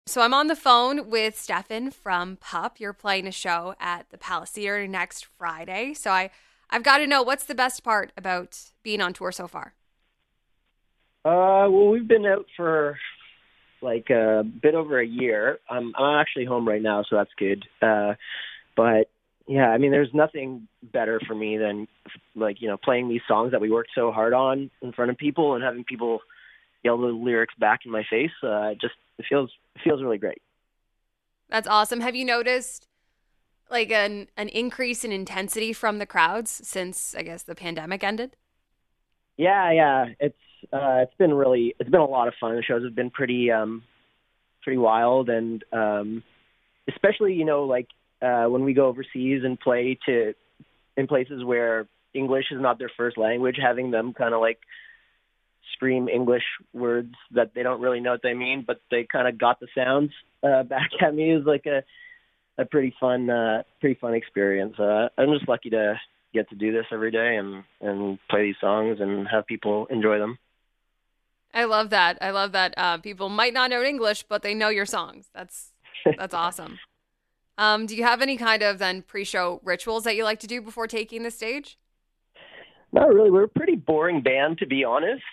So I'm on the phone with Stefan from Pup. You're playing a show at the Palace Theater next Friday. So I've got to know, what's the best part about being on tour so far? Well, we've been out for like a bit over a year. I'm actually home right now, so that's good. But yeah, I mean, there's nothing better for me than playing these songs that we worked so hard on in front of people and having people yell the lyrics back in my face. Just it feels really great. That's awesome. Have you noticed like an increase in intensity from the crowds since, I guess, the pandemic ended? Yeah. It's been a lot of fun. The shows have been pretty wild, and especially when we go overseas and play to in places where English is not their first language, having them kind of like scream English words that they don't really know what they mean, but they kind of got the sounds back at me is like a pretty fun experience. I'm just lucky to get to do this every day and play these songs and have people enjoy them. I love that. I love that people might not know English, but they know your songs. That's awesome. Do you have any kind of then pre-show rituals that you like to do before taking the stage? Not really. We're a pretty boring band, to be honest.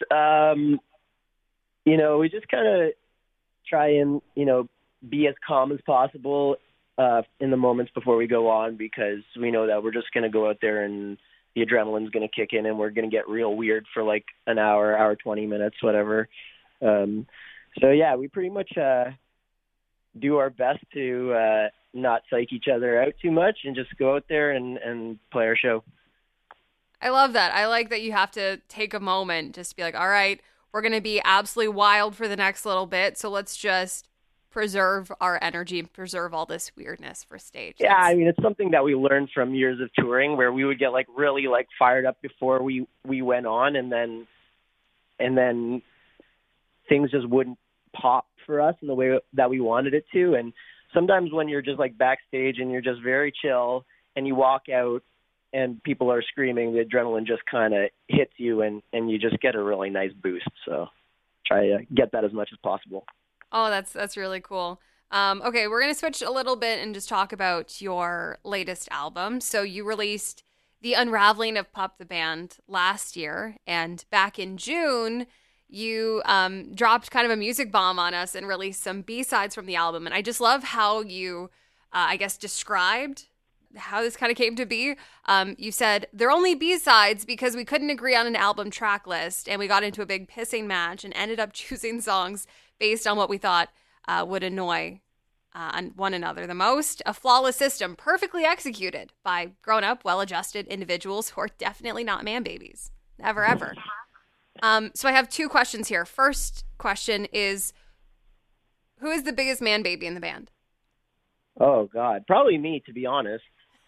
We just kind of try and be as calm as possible in the moments before we go on, because we know that we're just going to go out there and the adrenaline's going to kick in and we're going to get real weird for like an hour 20 minutes, whatever. So yeah, we pretty much do our best to not psych each other out too much and just go out there and play our show. I love that. I like that you have to take a moment just to be like, all right, we're going to be absolutely wild for the next little bit. So let's just preserve our energy and preserve all this weirdness for stage. Yeah, I mean, it's something that we learned from years of touring, where we would get like really like fired up before we went on, and then things just wouldn't pop for us in the way that we wanted it to. And sometimes when you're just like backstage and you're just very chill and you walk out and people are screaming, the adrenaline just kind of hits you, and you just get a really nice boost. So try to get that as much as possible. Oh, that's really cool. Okay, we're gonna switch a little bit and just talk about your latest album. So you released The Unraveling of Pup the Band last year, and back in June, you dropped kind of a music bomb on us and released some B-sides from the album. And I just love how you, I guess, described how this kind of came to be. You said, they're only B-sides because we couldn't agree on an album track list, and we got into a big pissing match and ended up choosing songs based on what we thought would annoy one another the most. A flawless system, perfectly executed by grown-up, well-adjusted individuals who are definitely not man babies. Never, ever. So I have two questions here. First question is, who is the biggest man baby in the band? Oh God, probably me, to be honest.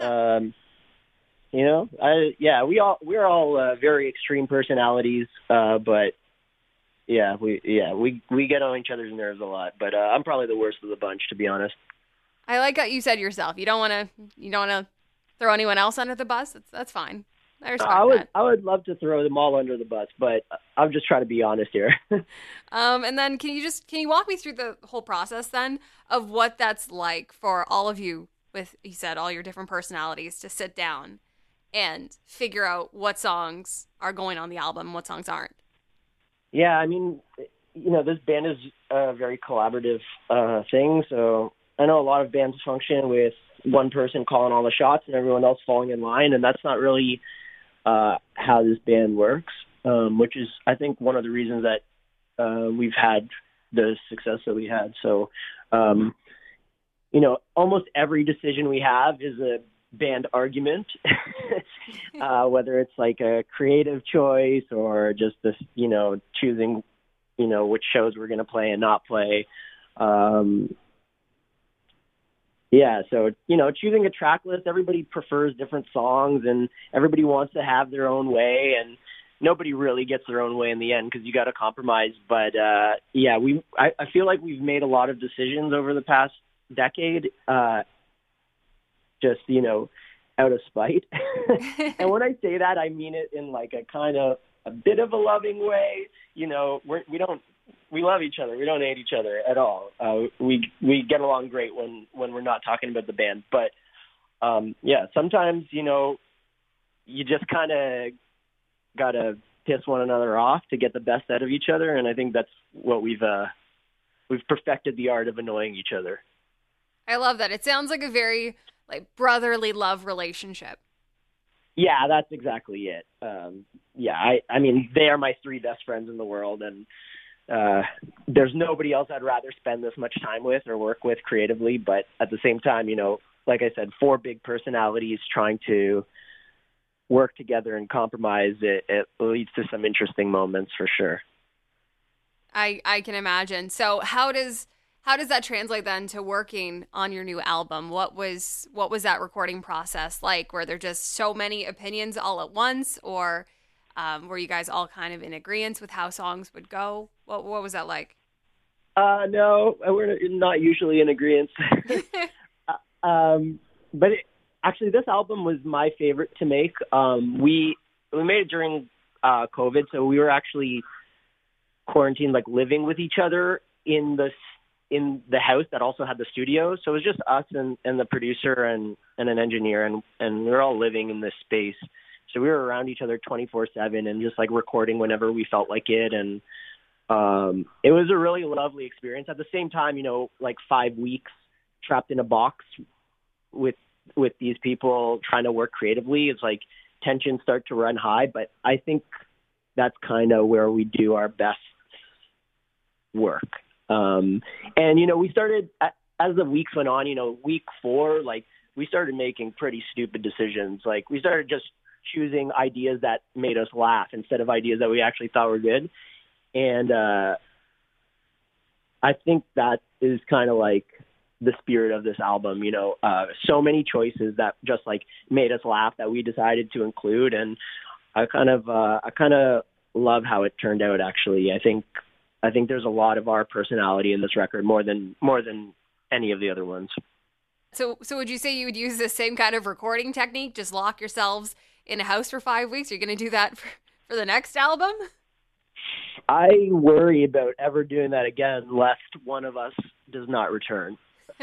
We're all very extreme personalities, but we get on each other's nerves a lot. But I'm probably the worst of the bunch, to be honest. I like how you said yourself. You don't want to throw anyone else under the bus. That's fine. I respect that. I would love to throw them all under the bus, but I'm just trying to be honest here. And then can you walk me through the whole process then of what that's like for all of you, with, you said, all your different personalities, to sit down and figure out what songs are going on the album, what songs aren't? Yeah, I mean, this band is a very collaborative thing. So I know a lot of bands function with one person calling all the shots and everyone else falling in line, and that's not really how this band works, which is, I think, one of the reasons that we've had the success that we had. So, almost every decision we have is a band argument, whether it's like a creative choice or just this, choosing, which shows we're going to play and not play. So, choosing a track list, everybody prefers different songs and everybody wants to have their own way, and nobody really gets their own way in the end because you got to compromise. But, I feel like we've made a lot of decisions over the past decade, just, out of spite. And when I say that, I mean it in like a kind of a bit of a loving way. we love each other. We don't hate each other at all. We get along great when we're not talking about the band. But yeah, sometimes you just kind of gotta piss one another off to get the best out of each other, and I think that's what we've perfected the art of annoying each other. I love that. It sounds like a very like brotherly love relationship. Yeah, that's exactly it. Yeah, I mean, they are my three best friends in the world, and there's nobody else I'd rather spend this much time with or work with creatively. But at the same time, like I said, four big personalities trying to work together and compromise, it leads to some interesting moments for sure. I can imagine. So how does that translate then to working on your new album? What was that recording process like? Were there just so many opinions all at once, or were you guys all kind of in agreement with how songs would go? What was that like? No, we're not usually in agreement. But actually, this album was my favorite to make. We made it during COVID, so we were actually quarantined, like living with each other in the house that also had the studio. So it was just us and the producer and an engineer, and we were all living in this space. So we were around each other 24/7 and just like recording whenever we felt like it. And it was a really lovely experience. At the same time, like 5 weeks trapped in a box with these people trying to work creatively, it's like tensions start to run high. But I think that's kind of where we do our best work. And, we started, as the weeks went on, week 4, like we started making pretty stupid decisions. Like we started just choosing ideas that made us laugh instead of ideas that we actually thought were good. And I think that is kind of like the spirit of this album, so many choices that just like made us laugh that we decided to include. And I kind of love how it turned out. Actually, I think there's a lot of our personality in this record, more than any of the other ones. So would you say you would use the same kind of recording technique? Just lock yourselves in a house for 5 weeks? You're going to do that for the next album? I worry about ever doing that again, lest one of us does not return.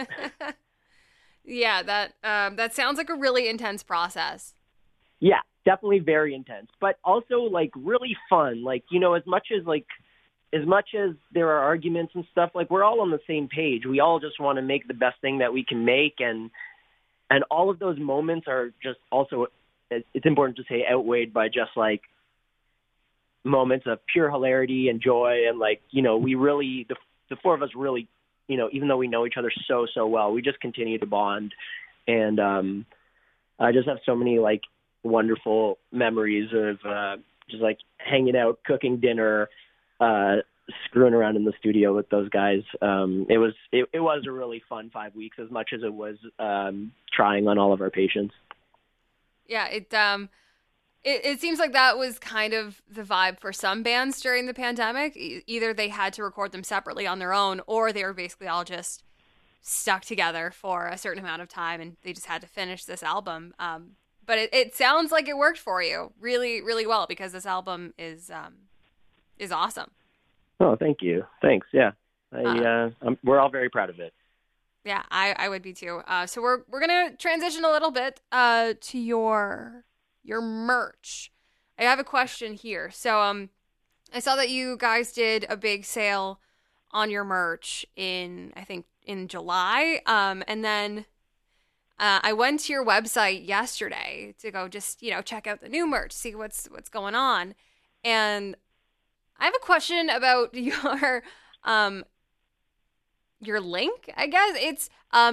Yeah, that sounds like a really intense process. Yeah, definitely very intense, but also like really fun. Like, as much as there are arguments and stuff, like we're all on the same page. We all just want to make the best thing that we can make. And all of those moments are just also, it's important to say, outweighed by just like moments of pure hilarity and joy. And like, we really, the four of us really, even though we know each other so well, we just continue to bond. And I just have so many like wonderful memories of just like hanging out, cooking dinner, screwing around in the studio with those guys. It was a really fun 5 weeks, as much as it was trying on all of our patience. Yeah, it seems like that was kind of the vibe for some bands during the pandemic. Either they had to record them separately on their own, or they were basically all just stuck together for a certain amount of time, and they just had to finish this album. But it sounds like it worked for you really, really well, because this album is awesome. Oh, thank you. Thanks. Yeah, we're all very proud of it. Yeah, I would be too. So we're gonna transition a little bit to your merch. I have a question here. So I saw that you guys did a big sale on your merch I think in July. And then I went to your website yesterday to go just, check out the new merch, see what's going on. And I have a question about your link, I guess. It's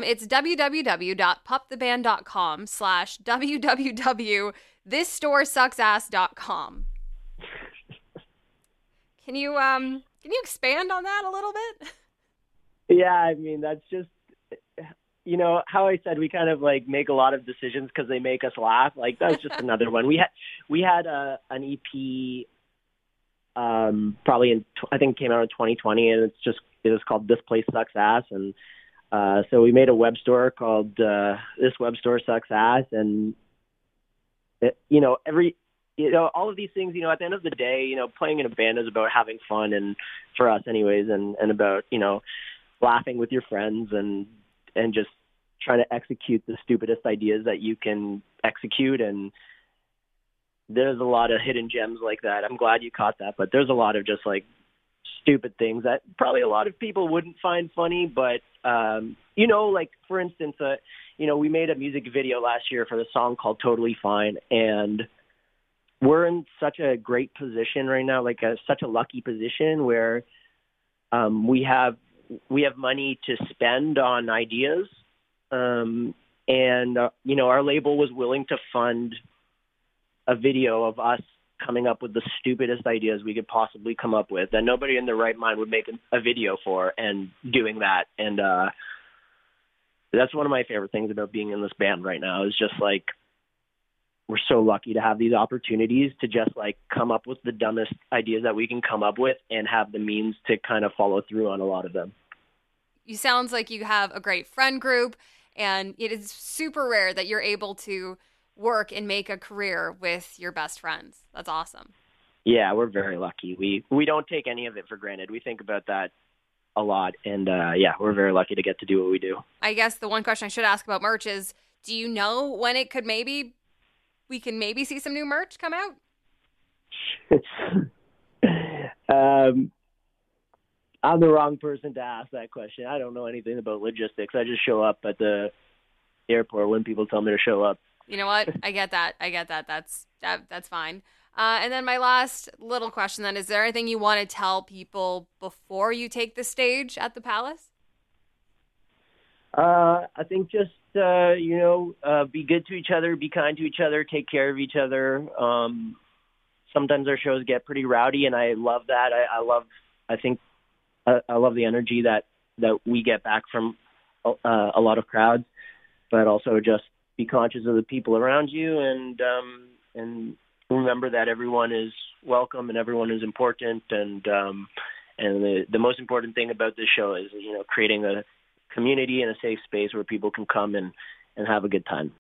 www.poptheband.com/www.thisstoresucksass.com. Can you expand on that a little bit? Yeah, I mean, that's just, how I said we kind of like make a lot of decisions because they make us laugh. Like that's just another one. We had an EP probably I think it came out in 2020, and it was called This Place Sucks Ass. And so we made a web store called This Web Store Sucks Ass. And all of these things, at the end of the day, playing in a band is about having fun, and for us anyways, and about, laughing with your friends and just trying to execute the stupidest ideas that you can execute. And there's a lot of hidden gems like that. I'm glad you caught that, but there's a lot of just like stupid things that probably a lot of people wouldn't find funny, but like for instance, we made a music video last year for the song called Totally Fine, and we're in such a great position right now, like such a lucky position where we have money to spend on ideas, and our label was willing to fund a video of us coming up with the stupidest ideas we could possibly come up with that nobody in their right mind would make a video for, and doing that. And that's one of my favorite things about being in this band right now, is just like, we're so lucky to have these opportunities to just like come up with the dumbest ideas that we can come up with and have the means to kind of follow through on a lot of them. You sounds like you have a great friend group, and it is super rare that you're able to work and make a career with your best friends. That's awesome. Yeah, we're very lucky. We don't take any of it for granted. We think about that a lot, and we're very lucky to get to do what we do. I guess the one question I should ask about merch is, do you know when it could we can maybe see some new merch come out? I'm the wrong person to ask that question. I don't know anything about logistics. I just show up at the airport when people tell me to show up. You know what? I get that. That's fine. And then my last little question then, is there anything you want to tell people before you take the stage at the Palace? I think just, be good to each other, be kind to each other, take care of each other. Sometimes our shows get pretty rowdy, and I love that. I love the energy that we get back from a lot of crowds, but also just be conscious of the people around you, and remember that everyone is welcome and everyone is important. And the most important thing about this show is, creating a community and a safe space where people can come and have a good time.